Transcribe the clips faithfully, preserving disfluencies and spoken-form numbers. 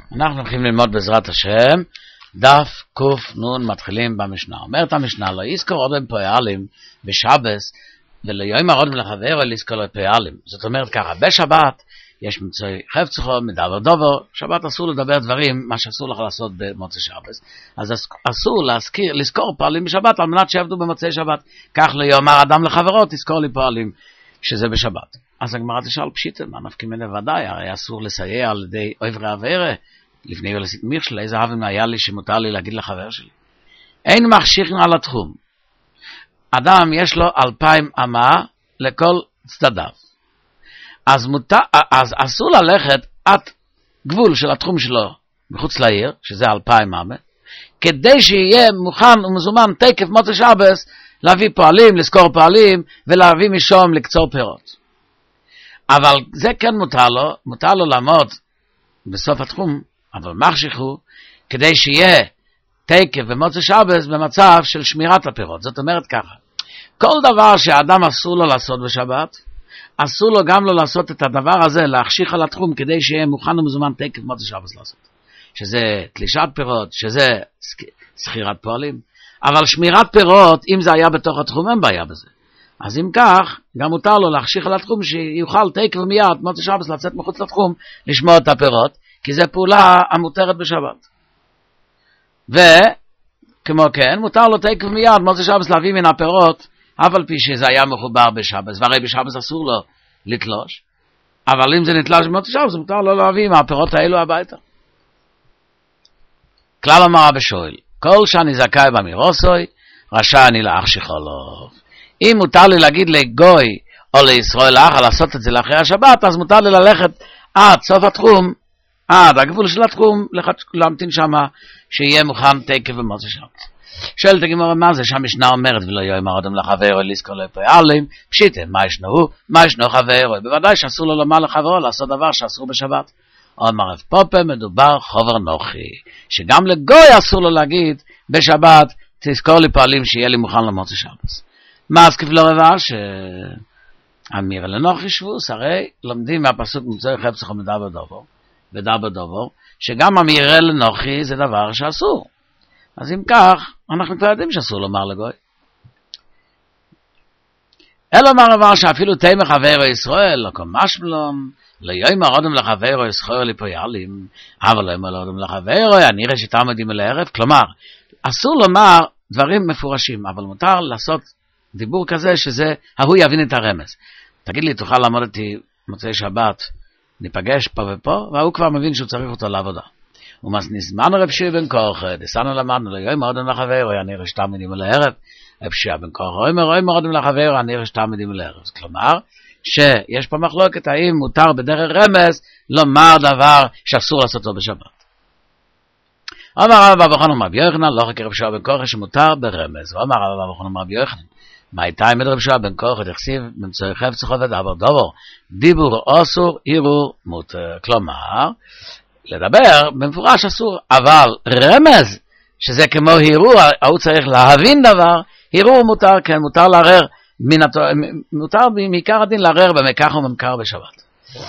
אנחנו הולכים ללמוד בעזרת השם, דף קוף נון מתחילים במשנה. אומרת המשנה, לא יזכור עוד פועלים בשבס, ולא יאמר עוד לחברו לזכור פועלים. זאת אומרת ככה, בשבת יש מצוי חפצו, מדבר דובר, שבת אסור לדבר דברים, מה שאסור לך לעשות במוצאי שבס. אז אסור להזכיר, לזכור פועלים בשבת, על מנת שיעבדו במוצאי שבת. כך לא יאמר אדם לחברו, תזכור לי פועלים שזה בשבת. אז הגמרא תשאל פשיטה, מה נפקים אלה ודאי, הרי אסור לסייע על ידי עברי עבירה, לפני ולסית מירשל, איזה אבן היה לי שמותר לי להגיד לחבר שלי. אין מכשירים על התחום. אדם יש לו אלפיים אמה לכל צדדיו. אז, מותר, אז אסור ללכת עד גבול של התחום שלו מחוץ לעיר, שזה אלפיים אמה, כדי שיהיה מוכן ומזומן תקף מוצאי שבס, להביא פועלים, לזכור פועלים, ולהביא משום לקצור פירות. אבל זה כן מותר לו, מותר לו לעמוד בסוף התחום, אבל מחשיכו, כדי שיהיה תקף במוצאי שבס במצב של שמירת הפירות. זאת אומרת ככה, כל דבר שהאדם אסור לו לעשות בשבת, אסור לו גם לו לעשות את הדבר הזה, להחשיך על התחום, כדי שיהיה מוכן ומזומן תקף במוצאי שבס לעשות. שזה תלישת פירות, שזה סחירת פועלים. אבל שמירת פירות, אם זה היה בתוך התחום, אין בעיה בזה. אז אם כך, גם מותר לו להחשיך על התחום, שיוכל תקף ומיד, מוצאי שבס, לצאת מחוץ לתחום, לשמוע את הפירות, כי זו פעולה המותרת בשבת. וכמו כן, מותר לו תקף ומיד, מוצאי שבס, להביא מן הפירות, אבל פי שזה היה מחובר בשבס, והרי בשבס אסור לו לתלוש, אבל אם זה נתלש במוצאי שבס, מותר לו להביא מהפירות האלו הביתה. כלל אמר רבי שואל, כל שאני זכאי במירוסוי, רשאי אני להחשיך עליו. אם מותר לי להגיד לגוי או לישראל לאחר לעשות את זה לאחרי השבת, אז מותר לי ללכת עד סוף התחום, עד הגבול של התחום, להמתין שמה שיהיה מוכן תקף במוצאי שבס. שואלת הגמרא, מה זה שהמשנה אומרת, ולא יאמר אדם לחברו לזכור לפועלים, פשיטא, מה ישנו? מה ישנו חברו? בוודאי שאסור לו לומר לחברו לעשות דבר שאסור בשבת. אומר רב פופה, מדובר חובר נוחי, שגם לגוי אסור לו להגיד בשבת, תזכור לי פועלים שיהיה לי מוכן למוצאי שבס. מה אז כפלו רבע שאמיר לנוחי שבוס, הרי לומדים מהפסוק מצוי חפצו מדבר דובר, ודבר דובר, שגם אמיר לנוחי זה דבר שאסור. אז אם כך, אנחנו כבר יודעים שאסור לומר לגוי. אלא אומר רבע שאפילו תימא חברו ישראל, לא קומש מלום, לא יאמר אדם לחברו יזכור לי פועלים, אבל לא יאמר אדם לחברו, אני רואה שתעמדים אל הערב. כלומר, אסור לומר דברים מפורשים, אבל מותר לעשות דיבור כזה שזה, ההוא יבין את הרמז. תגיד לי, תוכל לעמוד איתי מוצאי שבת, ניפגש פה ופה, והוא כבר מבין שהוא צריך אותו לעבודה. ומסניזמן רב שיעה בן כורחה, דסנו למדנו, לא יאמר אדם לחברו, אני רואה שתעמדים אל הערב. רב שיעה בן כורחה, לא יאמר אדם לחברו, אני רואה שתעמדים אל הערב. כלומר, שיש פה מחלוקת האם מותר בדרך רמז לומר דבר שאסור לעשותו בשבת. אמר רב אבא חנן רבי יוחנן, לא חקר רב שיעה בן כורחה שמותר ברמז. ואמר רב אבא חנן רבי יוחנן, מה הייתה עם רב שיעה בן כורחה דכסיב במצוי חפצו ודבר דובר, דיבור אסור, ערעור מותר. כלומר, לדבר במפורש אסור, אבל רמז, שזה כמו הרהור, הוא צריך להבין דבר, הרהור מותר, כן, מותר לערער, מותר מעיקר הדין לערער במקח וממכר בשבת.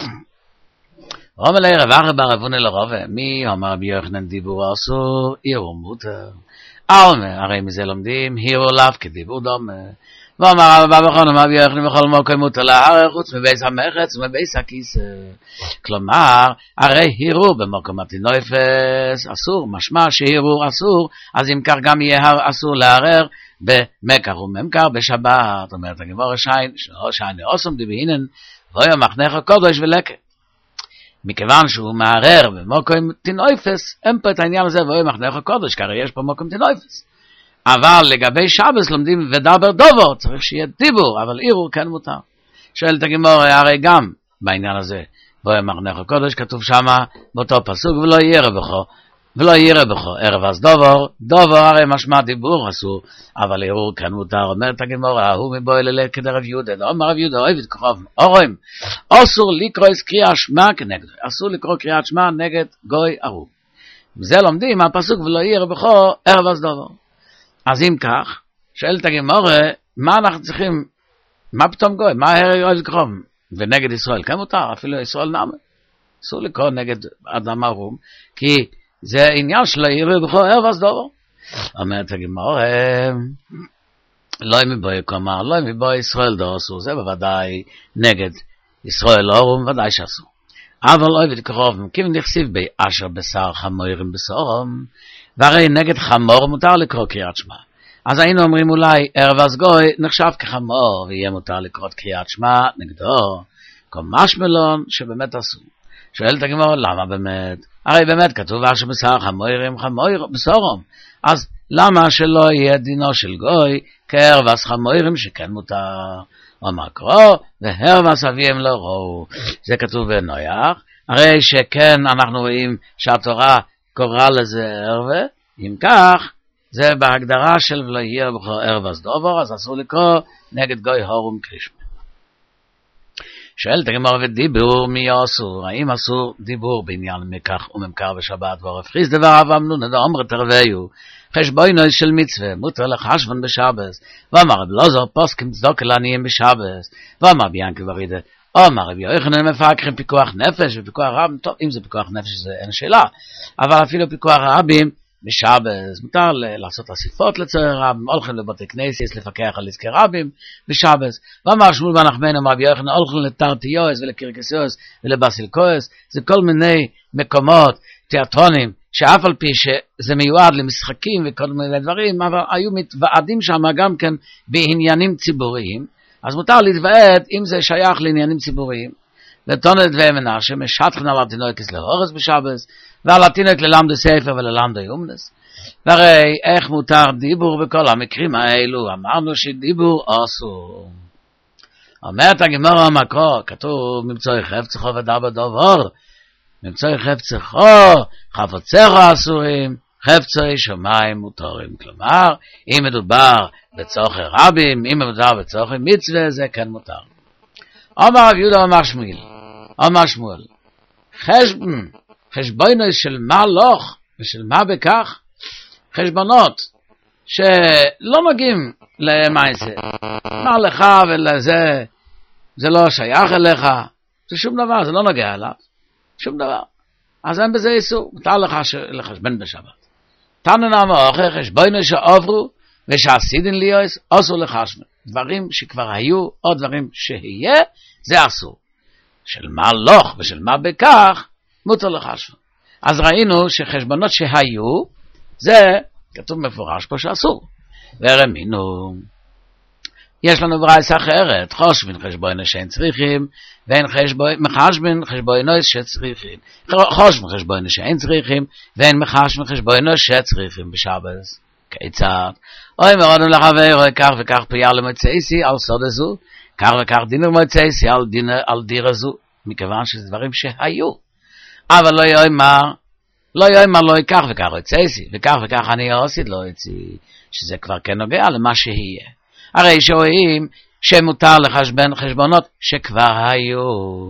אומר לי רב אחר ברבונה לרבה, מי אומר רבי יוחנן דיבור אסור, ערעור מותר. הרי מזה לומדים, הרהור לאו כדיבור דומה. ואומר רב אבא חנן רבי יוחנן בכל מקום מותר לערער חוץ מבייס המחץ ומבייס הכיסא. כלומר, הרי הרהור במקום התינופס אסור, משמע שהרהור אסור, אז אם כך גם יהיה אסור לערער במקח וממכר בשבת. אומרת הגמרא שיין, שאני אוסם דבהינן, ואוי מחנך הקודש ולקט. מכיוון שהוא מערער במקום תינופס, אין פה את העניין הזה, ואוי מחנך הקודש, כי הרי יש פה מקום תינופס. אבל לגבי שבס לומדים ודבר דובר, צריך שיהיה דיבור, אבל ערעור כן מותר. שואלת הגמרא, הרי גם בעניין הזה, ואוי מחנך הקודש, כתוב שמה באותו פסוק, ולא ירא בכו, ולא ירא בכו, ערב אז דובר, דובר הרי משמע דיבור אסור, אבל ערעור כן מותר. אומרת הגמרא, הוא מבוא אלה כדרב יהודה, לא אומר רב יהודה, אוהב את כוכב אורים, אסור לקרוא קריאת שמע כנגד, אסור לקרוא קריאת שמע נגד גוי ערוב. וזה לומדים מהפסוק ולא ירא בכו, ערב אז דובר. אז אם כך, שואלת הגמרא, מה אנחנו צריכים, מה פתאום גוי, מה הרג אוהב כוכב, ונגד ישראל, כן מותר, אפילו ישראל נאמן. אסור לקרוא נגד אדם ערום, כי זה עניין של העיר בכל ערב אז דובר. אומרת הגמרא, לא מבואי כלומר, לא מבואי ישראל דור אסור, זה בוודאי נגד ישראל ערום, ודאי שאסור. אבל לא ותקרוב, כיוון נכסיב באשר בשר חמורים בסורם, והרי נגד חמור מותר לקרוא קריאת שמע. אז היינו אומרים אולי ערב אז גוי נחשב כחמור, ויהיה מותר לקרוא קריאת שמע נגדו, כמו משמלון שבאמת אסור. שואלת הגמרא, למה באמת? הרי באמת כתוב אשר בשר חמורים חמור בסורם. אז למה שלא יהיה דינו של גוי כערב אז חמורים שכן מותר? אמר קרוא, והרב אז אביהם לא ראו. זה כתוב בנויח. הרי שכן אנחנו רואים שהתורה קוראה לזה ערב, אם כך, זה בהגדרה של ולא יהיה בכל ערב אז דובר, אז אסור לקרוא נגד גוי הורום קרישמה. שואלת הגמרא ודיבור מי אסור? האם אסור דיבור בעניין מקח וממכר בשבת ועורף חיס דבר אבמנו נדע אמר תרוויו חשבונו של מצווה מותר לחשבון בשבת ואמר רב אלעזר פוסקים צדוק לעניים בשבת ואמר ביענקל ברידה אמר רבי יוחנן מפקחים פיקוח נפש ופיקוח רבים. טוב, אם זה פיקוח נפש זה אין שאלה, אבל אפילו פיקוח רבים בשבת מותר לעשות אסיפות לצורך רבים, הולכים לבתי כנסת לפקח על עסקי רבים בשבת. ואמר שמואל בן נחמן אמר רבי יוחנן הולכים לתרטיוס ולקרקסיוס ולבסילקוס, זה כל מיני מקומות תיאטרונים שאף על פי שזה מיועד למשחקים וכל מיני דברים, אבל היו מתוועדים שם גם כן בעניינים ציבוריים, אז מותר להתוועד אם זה שייך לעניינים ציבוריים. ותונת ומנשה משטחן על התינוקס להורס בשבס, ועל התינוק ללמד ספר וללמד יומנס. והרי איך מותר דיבור בכל המקרים האלו? אמרנו שדיבור אסור. אומרת הגמרא המקור, כתוב ממצואי חפצך ודבר דובר, ממצואי חפצך חפציך אסורים, חפצי שמיים מותרים. כלומר, אם מדובר בצורכי רבים, אם מדובר בצורכי מצווה, זה כן מותר. אמר רב יהודה אמר שמואל, אמר שמואל, חשבון, חשבונו של מה לוך ושל מה בכך, חשבונות שלא נוגעים למעשה, מה לך ולזה, זה לא שייך אליך, זה שום דבר, זה לא נוגע אליו, שום דבר. אז אין בזה איסור, מותר לך לחשבן בשבת. תנא אמר חשבונו שעברו ושעשידין ליוס אסור לחשבן. דברים שכבר היו או דברים שיהיה, זה אסור. של מה לוך ושל מה בכך מותר לחשבן. אז ראינו שחשבונות שהיו, זה כתוב מפורש פה שאסור. ורמינו, יש לנו ברייס אחרת, חושבין חשבונו שאין צריכים, ואין מחשבין חשבונו שצריכים. חושבין חשבונו שאין צריכים, ואין מחשבין חשבונו שצריכים בשבת. כיצד? אוי מרודנו לחבר, כך וכך פרייה למוצאיסי על סוד הזו, כך וכך דינר מוצאיסי על, על דיר הזו, מכיוון שזה דברים שהיו. אבל לא יאמר, לא יאמר לא כך וכך מוצאיסי, וכך וכך אני עושית לא יציא, שזה כבר כן נוגע למה שיהיה. הרי שרואים שמותר לחשבן חשבונות שכבר היו.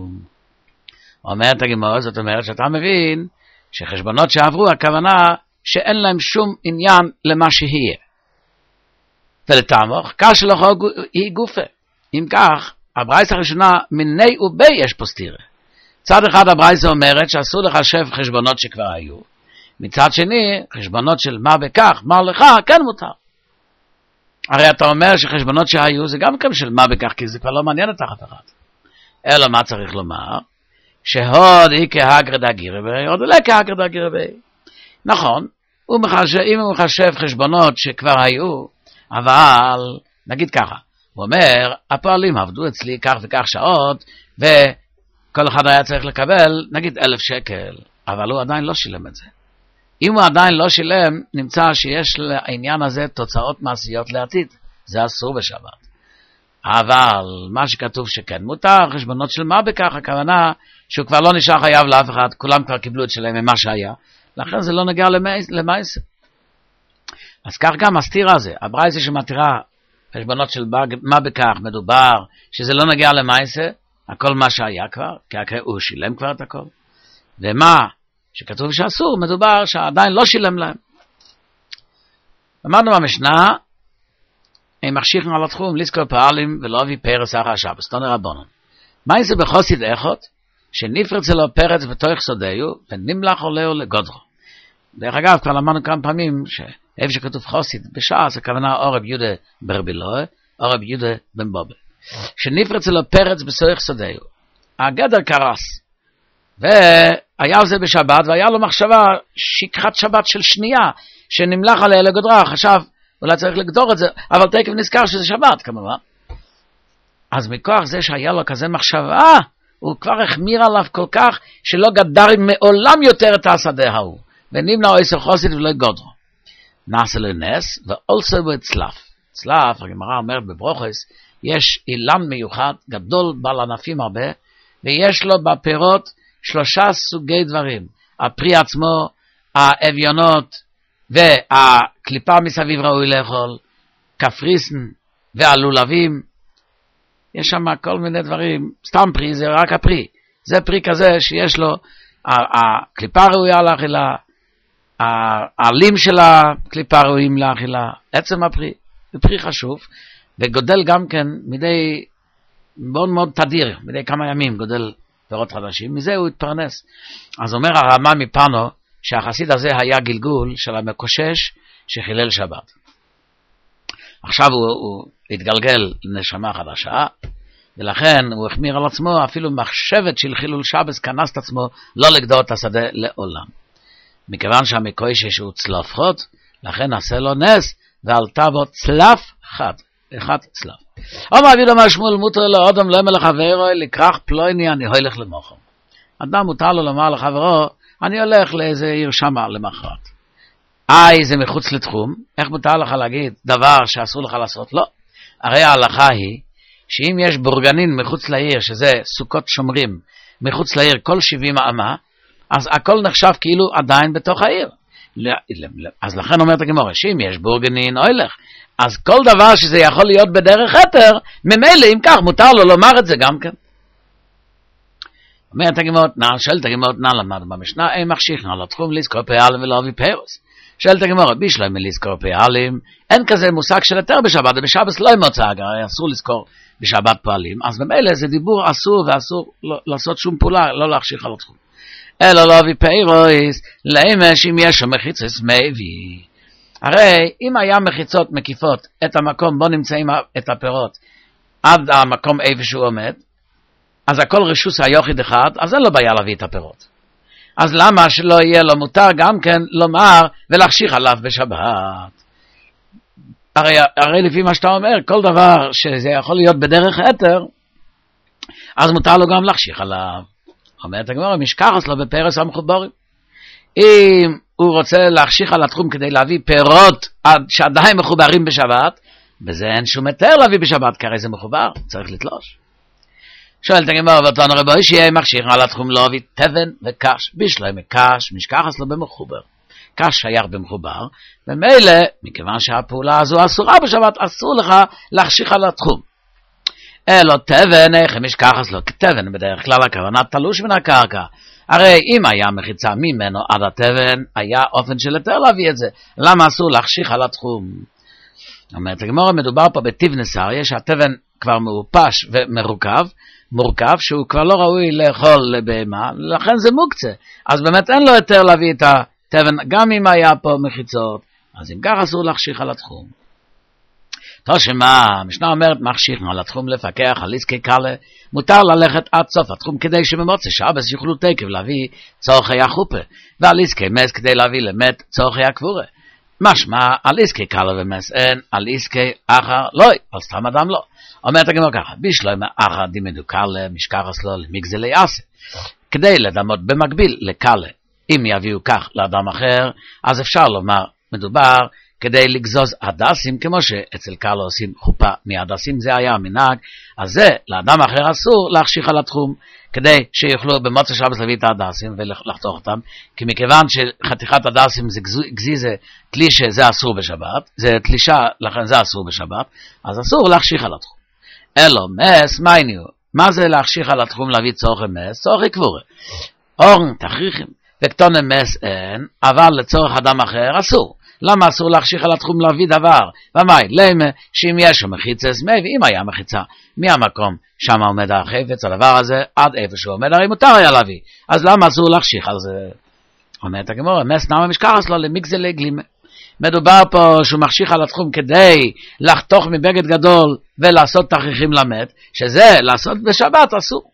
אומרת הגמרא, זאת אומרת שאתה מבין שחשבונות שעברו, הכוונה שאין להם שום עניין למה שיהיה. ולתמוך, כאשר לך היא גופה. אם כך, הברייס הראשונה, מיני ובי יש פה סתירה. צד אחד הברייס אומרת שאסור לחשב חשבונות שכבר היו. מצד שני, חשבונות של מה בכך, מה לך, כן מותר. הרי אתה אומר שחשבונות שהיו זה גם כן של מה בכך, כי זה כבר לא מעניין את תחת אחת. אלא מה צריך לומר? שהוד היא כהגרד הגירבי, עוד לא כהגרד הגירבי. נכון, הוא מחשב, אם הוא מחשב חשבונות שכבר היו, אבל נגיד ככה, הוא אומר, הפועלים עבדו אצלי כך וכך שעות, וכל אחד היה צריך לקבל, נגיד אלף שקל, אבל הוא עדיין לא שילם את זה. אם הוא עדיין לא שילם, נמצא שיש לעניין הזה תוצאות מעשיות לעתיד. זה אסור בשבת. אבל מה שכתוב שכן מותר, חשבונות של מה בכך, הכוונה שהוא כבר לא נשאר חייב לאף אחד, כולם כבר קיבלו את שלהם ממה שהיה, לכן זה לא נגע למעשה. אז כך גם הסתירה הזה, הברייסה שמתירה חשבונות של מה בכך מדובר, שזה לא נגע למעשה, הכל מה שהיה כבר, כי הוא שילם כבר את הכל. ומה שכתוב שאסור, מדובר שעדיין לא שילם להם. אמרנו במשנה, הם מחשיכים על התחום, לזכור פעלים ולא אביא פרס אחר השבס, תונה רבונן. מה זה בחוסיד איכות? שנפרץ לו פרץ בתוך סודהו, ונמלח עולהו לגודרו. דרך אגב, כבר למדנו כמה פעמים, שאיפה שכתוב חוסיד, בשעה, זה כוונה אורב יהודה ברבילוי, אורב יהודה בן בובה. שנפרץ לו פרץ בתוך סודהו. הגדר קרס. והיה על זה בשבת, והיה לו מחשבה, שכחת שבת של שנייה, שנמלח עליה לגודרה, חשב, אולי צריך לגדור את זה, אבל תקף נזכר שזה שבת, כמובן. אז מכוח זה שהיה לו כזה מחשבה, הוא כבר החמיר עליו כל כך, שלא גדר מעולם יותר את השדה ההוא. ונמלא עשר חוסית ולא גודרו. נעשה לנס, ואולסו בצלף. צלף, הגמרא אומרת בברוכס, יש אילן מיוחד, גדול, בעל ענפים הרבה, ויש לו בפירות שלושה סוגי דברים. הפרי עצמו, האביונות, והקליפה מסביב ראוי לאכול, קפריסן והלולבים, יש שם כל מיני דברים, סתם פרי זה רק הפרי, זה פרי כזה שיש לו, הקליפה ראויה לאכילה, העלים של הקליפה ראויים לאכילה, עצם הפרי, זה פרי חשוב, וגודל גם כן מדי, מאוד מאוד תדיר, מדי כמה ימים גודל פירות חדשים, מזה הוא התפרנס. אז אומר הרמה מפנו, שהחסיד הזה היה גלגול של המקושש שחילל שבת. עכשיו הוא, הוא התגלגל לנשמה חדשה, ולכן הוא החמיר על עצמו, אפילו מחשבת של חילול שבת כנס את עצמו לא לגדור את השדה לעולם. מכיוון שהמקושש הוא צלף חוד, לכן עשה לו נס, ועלתה בו צלף חד, אחד צלף. אומר אביד אמר שמואל מותר לאדם לא מלך חברו, לקרח פלויני אני הולך למוחו. אדם מותר לו לומר לחברו, אני הולך לאיזה עיר שמה למחרת. איי, זה מחוץ לתחום. איך מותר לך להגיד דבר שאסור לך לעשות? לא. הרי ההלכה היא, שאם יש בורגנין מחוץ לעיר, שזה סוכות שומרים, מחוץ לעיר כל שבעים אמה, אז הכל נחשב כאילו עדיין בתוך העיר. אז לכן אומרת הגמרא, שאם יש בורגנין, הולך. אז כל דבר שזה יכול להיות בדרך היתר, ממילא אם כך מותר לו לומר את זה גם כן. אומרת הגמרא, נעל, שואלת הגמרא, נעל למד במשנה, אין מחשיך, נעל לתחום לזכור פעלים ולא אביא פירוס. שואלת הגמרא, בישלם לזכור פעלים, אין כזה מושג של היתר בשבת, בשבת לא מוצא, אסור לזכור בשבת פעלים, אז במילא זה דיבור אסור ואסור לא, לעשות שום פעולה, לא להחשיך על התחום. אלא לא אביא פירוס, לאמש אם יש מחיצות מביא. הרי אם היה מחיצות מקיפות את המקום בו נמצאים את הפירות, עד המקום איפה שהוא עומד, אז הכל רשוס היוחיד אחד, אז אין לו בעיה להביא את הפירות. אז למה שלא יהיה לו מותר גם כן לומר ולהחשיך עליו בשבת? הרי, הרי לפי מה שאתה אומר, כל דבר שזה יכול להיות בדרך היתר, אז מותר לו גם להחשיך עליו. אומרת הגמרא, משכחס לו בפרס המחוברים. אם הוא רוצה להחשיך על התחום כדי להביא פירות שעדיין מחוברים בשבת, בזה אין שום היתר להביא בשבת, כי הרי זה מחובר, צריך לתלוש. שואלת הגמרא, ותען רבו שיהיה מחשיך על התחום לא הביא תבן וקש, בישלם מקש, משכחס לו במחובר. קש שייך במחובר, ומילא, מכיוון שהפעולה הזו אסורה בשבת, אסור לך להחשיך על התחום. אלו תבן, איך משכחס לו, כתבן בדרך כלל הכוונה תלוש מן הקרקע. הרי אם היה מחיצה ממנו עד התבן, היה אופן של יותר להביא את זה. למה אסור להחשיך על התחום? אומרת הגמרא, מדובר פה בטיבנס אריה, שהתבן כבר מאופש ומרוכב, מורכב, שהוא כבר לא ראוי לאכול לבהמה, לכן זה מוקצה. אז באמת אין לו יותר להביא את התבן, גם אם היה פה מחיצות, אז אם כך אסור להחשיך על התחום. תושמה, המשנה אומרת, מחשיך על התחום לפקח על עסקי קלה, מותר ללכת עד סוף התחום, כדי שבמוצא שבת יוכלו תקף להביא צורכי החופה, ועל עסקי מס כדי להביא למת צורכי הקבורה. משמע, על עסקי קלה ומס אין, על עסקי אחר לא, על סתם אדם לא. אומרת הגמרא ככה, בישלום אחר דימדו קלה, משכחס לו למגזלי עשה, כדי לדמות במקביל לקלה. אם יביאו כך לאדם אחר, אז אפשר לומר, מדובר כדי לגזוז הדסים, כמו שאצל קלה עושים חופה מהדסים, זה היה המנהג, אז זה לאדם אחר אסור להחשיך על התחום, כדי שיוכלו במוצא שבת להביא את הדסים ולחתוך אותם, כי מכיוון שחתיכת הדסים זה גזיזה, תלישה זה אסור בשבת, זה תלישה, לכן זה אסור בשבת, אז אסור להחשיך על התחום. אלו מס, מה עניו? מה זה להחשיך על התחום להביא צורכי מס? צורכי קבורה. אורן, תכריכים, וקטון מס אין, אבל לצורך אדם אחר אסור. למה אסור להחשיך על התחום להביא דבר? ומאי, למה שאם יש מחיצס מי, ואם היה מחיצה, מהמקום שם עומד החפץ, הדבר הזה, עד איפה שהוא עומד, הרי מותר היה להביא. אז למה אסור להחשיך על זה? אומרת הגמרא, מס נמה משכחס לו למיגזל לגלימה. מדובר פה שהוא מחשיך על התחום כדי לחתוך מבגד גדול ולעשות תכריכים למת, שזה לעשות בשבת אסור.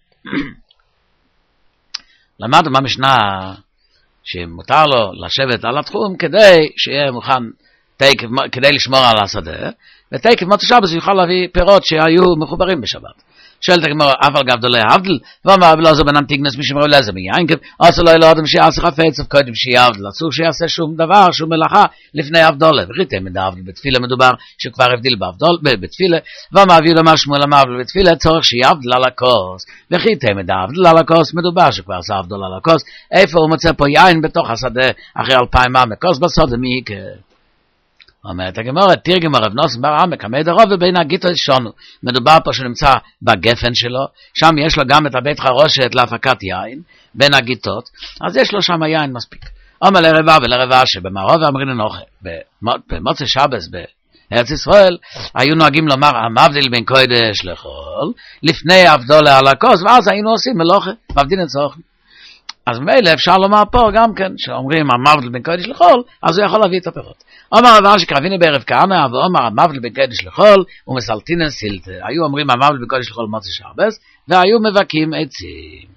למדנו במשנה שמותר לו לשבת על התחום כדי שיהיה מוכן תקף, כדי לשמור על השדה, ותקף מוצא שבת יוכל להביא פירות שהיו מחוברים בשבת. שואלת הגמרא, אף על גב דולי הבדל, ואומר לא זו בנם תיגנס מי שמרו לזה מיינקב, עשו לו אלוהים שיעשה חפץ, קודם שיעבדל, אסור שיעשה שום דבר, שום מלאכה, לפני הבדולה, וחיתם את הבדל בתפילה מדובר, שכבר הבדיל בהבדול, בתפילה, ואומר אביו לומר שמואל המבדל בתפילה, צורך שיעבדל על הכוס, וחיתם את הבדל על הכוס, מדובר שכבר עשה הבדל על הכוס, איפה הוא מוצא פה יין בתוך השדה, אחרי אלפיים מה מכוס בסוד, מי יקה? אומרת הגמרא, תרגם הרב נוסן בר עמק, עמד הרוב ובין הגיטו שונו. מדובר פה שנמצא בגפן שלו, שם יש לו גם את הבית חרושת להפקת יין, בין הגיטות, אז יש לו שם יין מספיק. אומר לרבה ולרבה שבמערוב ואמרין נוחה, במוצא שבס בארץ ישראל, היו נוהגים לומר, המבדיל בין קודש לחול, לפני הבדולה על הכוס, ואז היינו עושים מלוכה, מבדין את צורכם. אז מילא אפשר לומר פה גם כן, שאומרים המבדיל בין קודש לחול, אז הוא יכול להביא את הפירות. אומר רב שקרביני בערב כהנא, ואומר המבדיל בין קודש לחול, ומסלטינן סילטה. היו אומרים המבדיל בין קודש לחול מוצא שבס, והיו מבקים עצים.